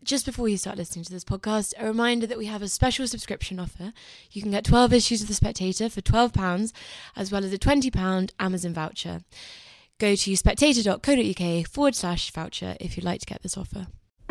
Just before you start listening to this podcast, a reminder that we have a special subscription offer. You can get 12 issues of The Spectator for £12, as well as a £20 Amazon voucher. Go to spectator.co.uk/voucher if you'd like to get this offer.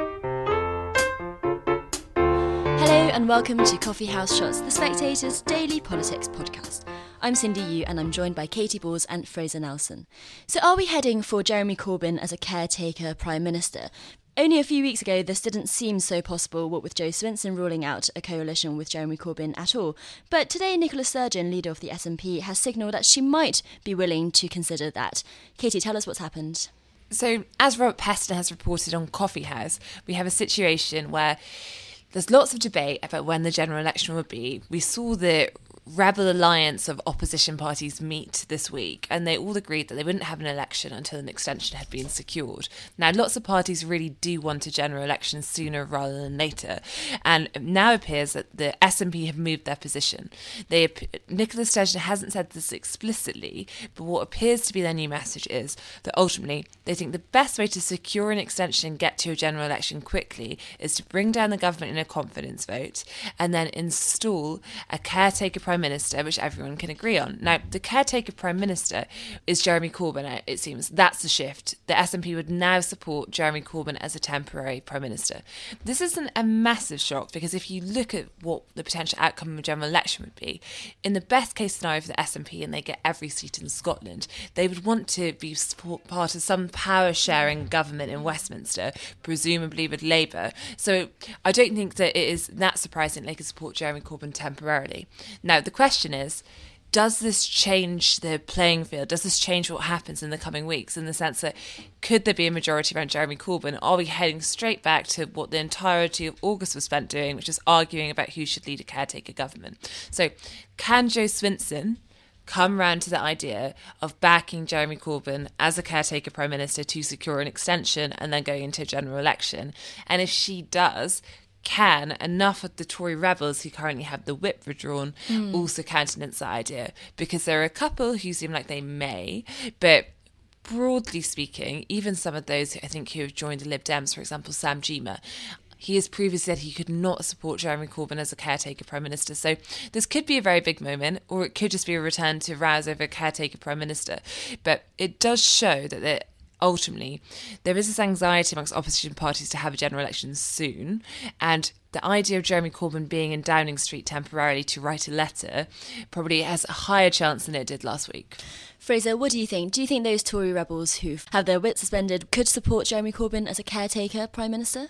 Hello and welcome to Coffee House Shots, The Spectator's daily politics podcast. I'm Cindy Yu and I'm joined by Katy Balls and Fraser Nelson. So are we heading for Jeremy Corbyn as a caretaker Prime Minister? Only a few weeks ago, this didn't seem so possible, what with Jo Swinson ruling out a coalition with Jeremy Corbyn at all. But today, Nicola Sturgeon, leader of the SNP, has signalled that she might be willing to consider that. Katie, tell us what's happened. So, as Robert Peston has reported on Coffee House, we have a situation where there's lots of debate about when the general election will be. We saw the rebel alliance of opposition parties meet this week, and they all agreed that they wouldn't have an election until an extension had been secured. Now, lots of parties really do want a general election sooner rather than later, and it now appears that the SNP have moved their position. Nicola Sturgeon hasn't said this explicitly, but what appears to be their new message is that ultimately they think the best way to secure an extension and get to a general election quickly is to bring down the government in a confidence vote and then install a caretaker Prime Minister, which everyone can agree on. Now, the caretaker Prime Minister is Jeremy Corbyn, it seems. That's the shift. The SNP would now support Jeremy Corbyn as a temporary Prime Minister. This isn't a massive shock because if you look at what the potential outcome of a general election would be, in the best case scenario for the SNP and they get every seat in Scotland, they would want to be part of some power-sharing government in Westminster, presumably with Labour. So I don't think that it is that surprising that they could support Jeremy Corbyn temporarily. Now, the question is, does this change the playing field? Does this change what happens in the coming weeks, in the sense that could there be a majority around Jeremy Corbyn? Are we heading straight back to what the entirety of August was spent doing, which is arguing about who should lead a caretaker government? So can Jo Swinson come round to the idea of backing Jeremy Corbyn as a caretaker Prime Minister to secure an extension and then going into a general election? And if she does, can enough of the Tory rebels who currently have the whip withdrawn also countenance that idea? Because there are a couple who seem like they may, but broadly speaking, even some of those I think who have joined the Lib Dems, for example, Sam Gyimah, he has previously said he could not support Jeremy Corbyn as a caretaker Prime Minister. So this could be a very big moment, or it could just be a return to rows over a caretaker Prime Minister. But it does show that ultimately there is this anxiety amongst opposition parties to have a general election soon, and the idea of Jeremy Corbyn being in Downing Street temporarily to write a letter probably has a higher chance than it did last week. Fraser, what do you think? Do you think those Tory rebels who have their wits suspended could support Jeremy Corbyn as a caretaker Prime Minister?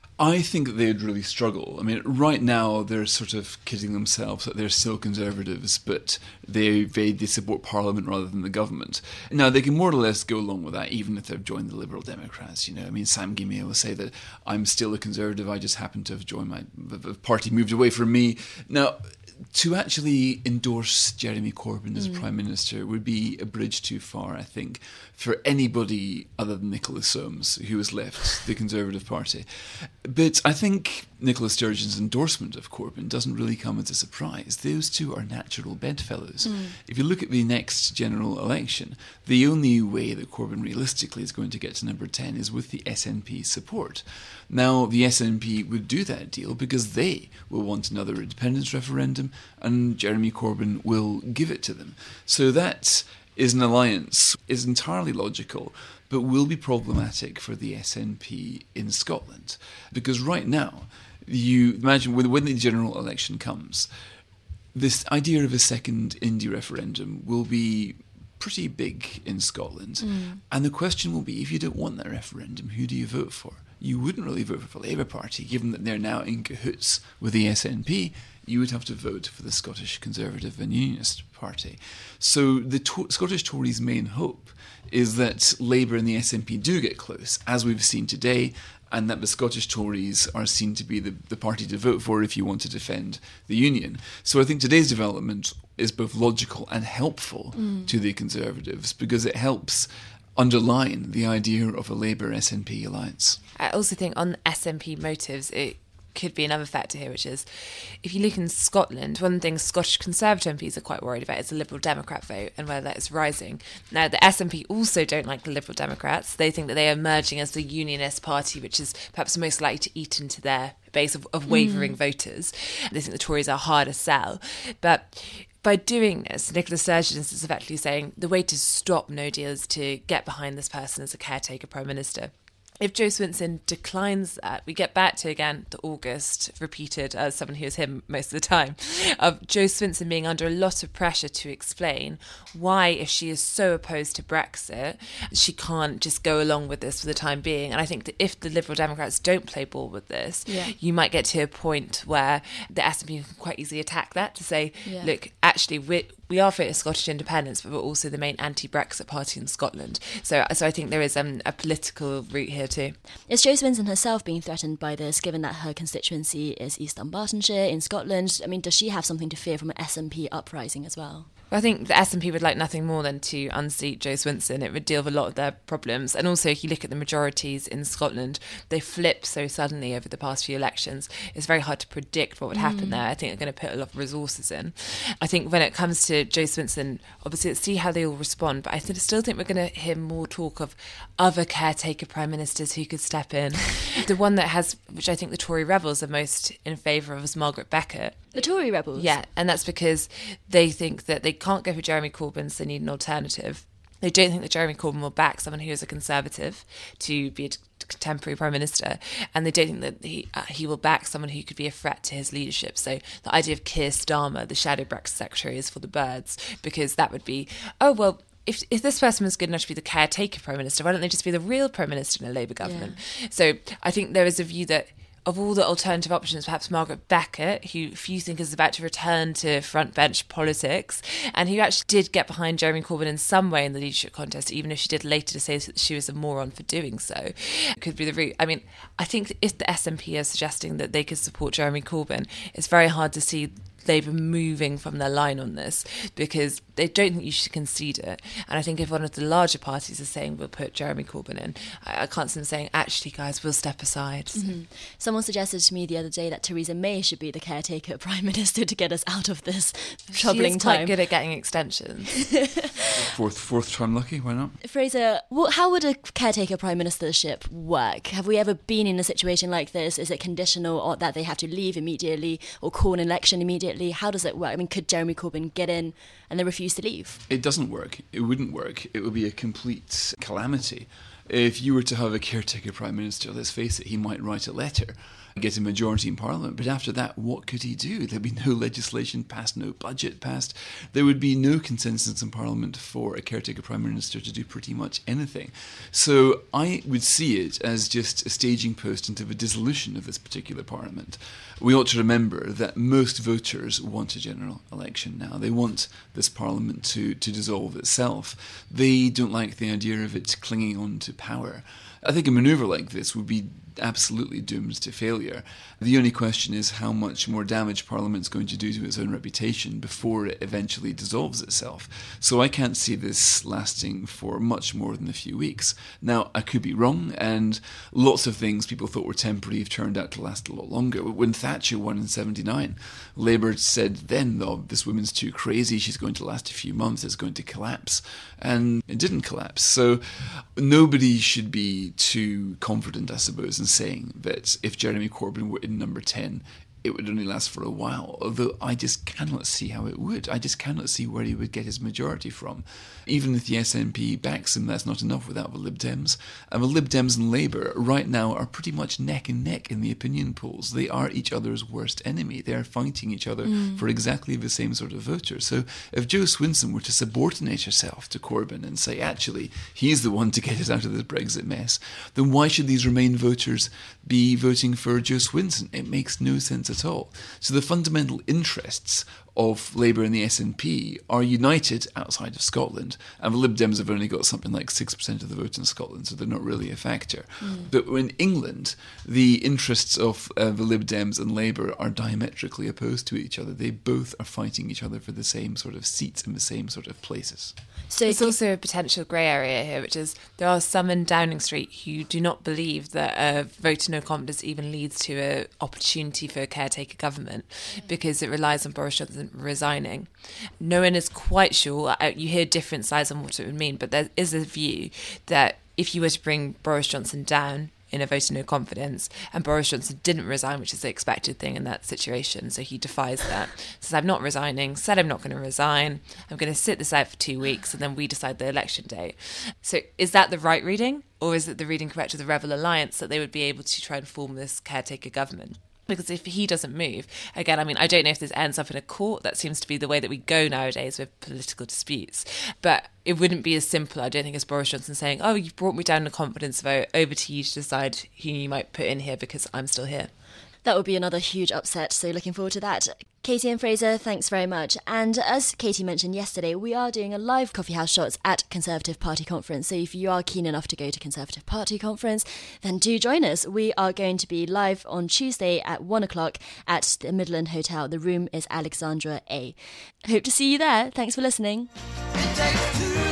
I think that they'd really struggle. I mean, right now they're sort of kidding themselves that they're still Conservatives, but they support Parliament rather than the government. Now, they can more or less go along with that, even if they've joined the Liberal Democrats. You know, I mean, Sam Gyimah will say that I'm still a Conservative, I just happen to have joined the party moved away from me. Now, to actually endorse Jeremy Corbyn as Prime Minister would be a bridge too far, I think, for anybody other than Nicola Soames, who has left the Conservative Party. But I think Nicola Sturgeon's endorsement of Corbyn doesn't really come as a surprise. Those two are natural bedfellows. If you look at the next general election, the only way that Corbyn realistically is going to get to number 10 is with the SNP support. Now, the SNP would do that deal because they will want another independence referendum and Jeremy Corbyn will give it to them. So that is an alliance, is entirely logical, but will be problematic for the SNP in Scotland. Because right now, you imagine when the general election comes, this idea of a second Indie referendum will be pretty big in Scotland. And the question will be, if you don't want that referendum, who do you vote for? You wouldn't really vote for the Labour Party, given that they're now in cahoots with the SNP. You would have to vote for the Scottish Conservative and Unionist Party. So the Scottish Tories' main hope is that Labour and the SNP do get close, as we've seen today, and that the Scottish Tories are seen to be the party to vote for if you want to defend the Union. So I think today's development is both logical and helpful to the Conservatives, because it helps underline the idea of a Labour-SNP alliance. I also think on SNP motives, it could be another factor here, which is if you look in Scotland, one of the things Scottish Conservative MPs are quite worried about is the Liberal Democrat vote and whether that is rising. Now, the SNP also don't like the Liberal Democrats. They think that they are emerging as the unionist party, which is perhaps most likely to eat into their base of wavering voters. They think the Tories are hard to sell. But by doing this, Nicola Sturgeon is effectively saying the way to stop no deal is to get behind this person as a caretaker Prime Minister. If Jo Swinson declines that, we get back to, again, the August repeated as someone who was him most of the time, of Jo Swinson being under a lot of pressure to explain why, if she is so opposed to Brexit, she can't just go along with this for the time being. And I think that if the Liberal Democrats don't play ball with this, you might get to a point where the SNP can quite easily attack that to say, look, actually, we are for Scottish independence, but we're also the main anti-Brexit party in Scotland. So I think there is a political route here too. Is Jo Swinson herself being threatened by this, given that her constituency is East Dunbartonshire in Scotland? I mean, does she have something to fear from an SNP uprising as well? I think the SNP would like nothing more than to unseat Jo Swinson. It would deal with a lot of their problems. And also, if you look at the majorities in Scotland, they flip so suddenly over the past few elections. It's very hard to predict what would happen there. I think they're going to put a lot of resources in. I think when it comes to Jo Swinson, obviously, let's see how they all respond. But I still think we're going to hear more talk of other caretaker prime ministers who could step in. The one that has, which I think the Tory rebels are most in favour of, is Margaret Beckett. The Tory rebels? Yeah, and that's because they think that they can't go for Jeremy Corbyn, so they need an alternative. They don't think that Jeremy Corbyn will back someone who is a Conservative to be a contemporary Prime Minister, and they don't think that he will back someone who could be a threat to his leadership. So the idea of Keir Starmer, the shadow Brexit secretary, is for the birds, because that would be, oh, well, if this person was good enough to be the caretaker Prime Minister, why don't they just be the real Prime Minister in a Labour government? Yeah. So I think there is a view that of all the alternative options, perhaps Margaret Beckett, who few think is about to return to front bench politics, and who actually did get behind Jeremy Corbyn in some way in the leadership contest, even if she did later to say that she was a moron for doing so, could be the route. I mean, I think if the SNP are suggesting that they could support Jeremy Corbyn, it's very hard to see Labour moving from their line on this, because they don't think you should concede it. And I think if one of the larger parties is saying we'll put Jeremy Corbyn in, I can't see them saying, actually guys, we'll step aside. Mm-hmm. Someone suggested to me the other day that Theresa May should be the caretaker Prime Minister to get us out of this troubling time. She's quite good at getting extensions. Fourth time lucky, why not? Fraser, how would a caretaker Prime Ministership work? Have we ever been in a situation like this? Is it conditional or that they have to leave immediately or call an election immediately? How does it work? I mean, could Jeremy Corbyn get in and then refuse to leave? It doesn't work. It wouldn't work. It would be a complete calamity. If you were to have a caretaker Prime Minister, let's face it, he might write a letter, get a majority in Parliament, but after that, what could he do? There'd be no legislation passed, no budget passed. There would be no consensus in Parliament for a caretaker Prime Minister to do pretty much anything. So I would see it as just a staging post into the dissolution of this particular Parliament. We ought to remember that most voters want a general election now. They want this Parliament to dissolve itself. They don't like the idea of it clinging on to power. I think a manoeuvre like this would be absolutely doomed to failure. The only question is how much more damage Parliament's going to do to its own reputation before it eventually dissolves itself. So I can't see this lasting for much more than a few weeks. Now, I could be wrong, and lots of things people thought were temporary have turned out to last a lot longer. When Thatcher won in 1979, Labour said then, oh, this woman's too crazy, she's going to last a few months, it's going to collapse. And it didn't collapse. So nobody should be too confident, I suppose, in saying that if Jeremy Corbyn were in number 10, it would only last for a while, although I just cannot see how it would. I just cannot see where he would get his majority from. Even if the SNP backs him, that's not enough without the Lib Dems. And the Lib Dems and Labour right now are pretty much neck and neck in the opinion polls. They are each other's worst enemy. They are fighting each other for exactly the same sort of voters. So if Jo Swinson were to subordinate herself to Corbyn and say, actually, he's the one to get us out of this Brexit mess, then why should these Remain voters be voting for Jo Swinson? It makes no sense at all. So the fundamental interests of Labour and the SNP are united outside of Scotland, and the Lib Dems have only got something like 6% of the vote in Scotland, so they're not really a factor. But in England, the interests of the Lib Dems and Labour are diametrically opposed to each other. They both are fighting each other for the same sort of seats in the same sort of places. So there's also a potential grey area here, which is there are some in Downing Street who do not believe that a vote of no confidence even leads to an opportunity for a caretaker government because it relies on Boris Johnson resigning. No one is quite sure. You hear different sides on what it would mean, but there is a view that if you were to bring Boris Johnson down in a vote of no confidence, and Boris Johnson didn't resign, which is the expected thing in that situation, so he defies that, says I'm not resigning, said I'm not going to resign, I'm going to sit this out for 2 weeks, and then we decide the election date. So is that the right reading, or is it the reading correct of the Rebel Alliance that they would be able to try and form this caretaker government? Because if he doesn't move, again, I mean, I don't know if this ends up in a court. That seems to be the way that we go nowadays with political disputes. But it wouldn't be as simple, I don't think, as Boris Johnson saying, oh, you've brought me down a confidence vote, over to you to decide who you might put in here because I'm still here. That would be another huge upset, so looking forward to that. Katie and Fraser, thanks very much. And as Katie mentioned yesterday, we are doing a live Coffee House Shots at Conservative Party Conference. So if you are keen enough to go to Conservative Party Conference, then do join us. We are going to be live on Tuesday at 1 o'clock at the Midland Hotel. The room is Alexandra A. Hope to see you there. Thanks for listening. It takes two